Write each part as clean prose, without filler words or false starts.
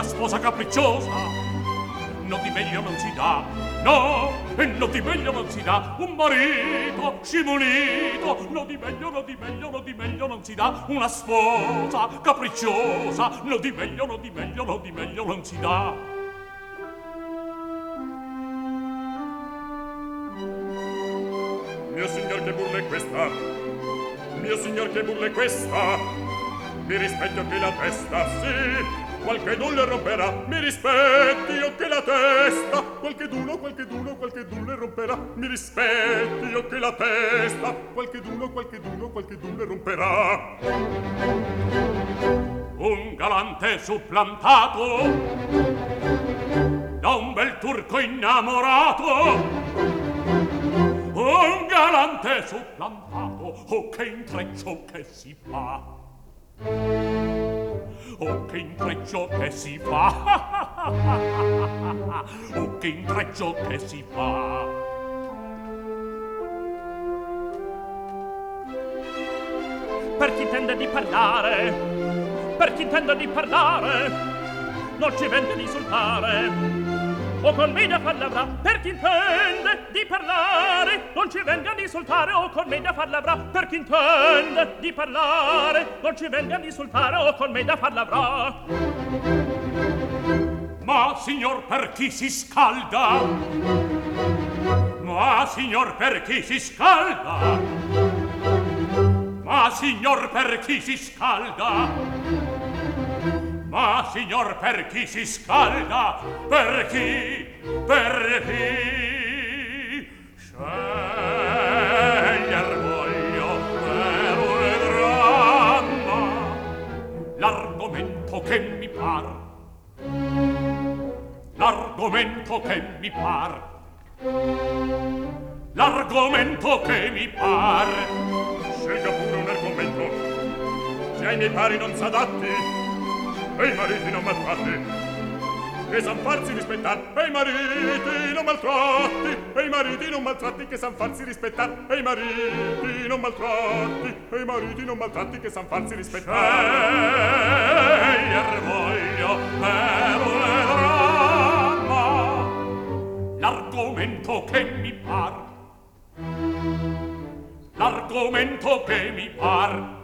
una sposa capricciosa, no di meglio non si dà, no, e no di meglio non si dà, un marito scimunito, no di meglio, no di meglio, no di meglio non si dà, una sposa capricciosa, no di meglio, no di meglio, no di meglio non si dà. Mio signor, che burla è questa? Mio signor, che burla è questa? Mi rispetti o che la testa, sì, qualche non le romperà. Mi rispetti o che la testa, qualche d'uno le romperà. Mi rispetti o che la testa, qualche d'uno le romperà. Un galante supplantato da un bel turco innamorato. Un galante supplantato, oh che intreccio che si fa, oh che intreccio che si fa, oh che intreccio che si fa. Per chi intende di parlare, per chi intende di parlare, non ci vende di insultare, o con me da far l'avrà. Per chi intende di parlare, non ci venga di insultare, o con me da far l'avrà. Per chi intende di parlare, non ci venga di insultare, o con me da far l'avrà. Ma signor, per chi si scalda? Ma signor, per chi si scalda? Ma signor, per chi si scalda? Ma signor, per chi si scalda? Per chi? Per chi? Sceglier voglio per un dramma l'argomento che mi par, l'argomento che mi par, l'argomento che mi par. Scelga pure un argomento, se ai miei pari non s'adatti, e i mariti non maltratti, che san farsi rispettar, e i mariti non maltratti, e i mariti non maltratti, che san farsi rispettar, e i mariti non maltratti, e i mariti non maltratti, che san farsi rispettar. Sceglier voglio per un dramma l'argomento che mi par, l'argomento che mi par,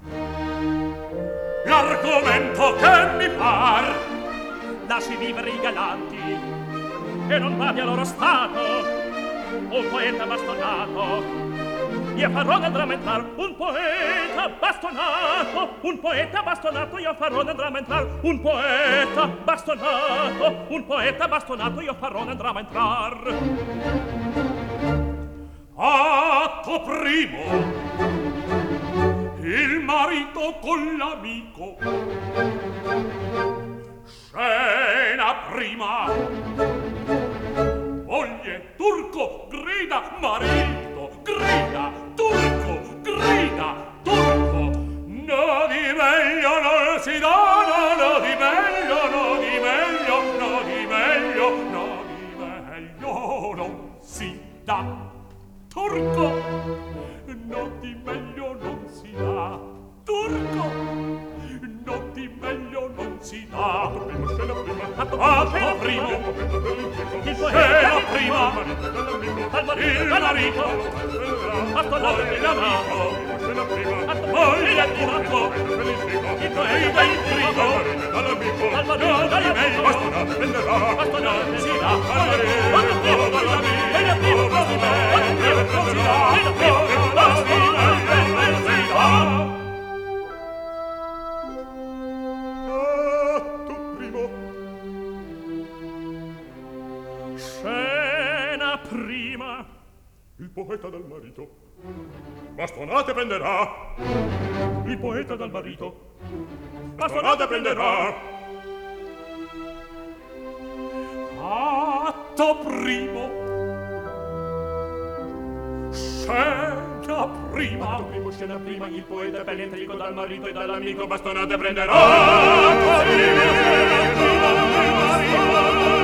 l'argomento che mi par. Lasci vivere i galanti e non vadi a loro stato, un poeta bastonato. Io farò nel dramma entrar un poeta bastonato, un poeta bastonato. Io farò nel dramma entrar un poeta bastonato, un poeta bastonato. Io farò nel dramma entrar. Atto primo, il marito con l'amico. Scena prima, moglie, turco, grida, marito, grida, turco, grida, turco. No di meglio non si dà, no di meglio, no di meglio, no di meglio, no di meglio non si dà. Turco, no di meglio non si dà. Turco, no di meglio non si dà. Atto primo, scena prima, atto primo, il poeta prima, il marito, atto l'amico, moglie turco, il poeta il primo, al marito di meglio, bastonate si dà, scena prima, il poeta dal marito bastonate prenderà, il poeta dal marito bastonate prenderà. Atto primo, scena prima, atto primo, scena prima, il poeta per l'intrigo dal marito e dall'amico bastonate prenderà.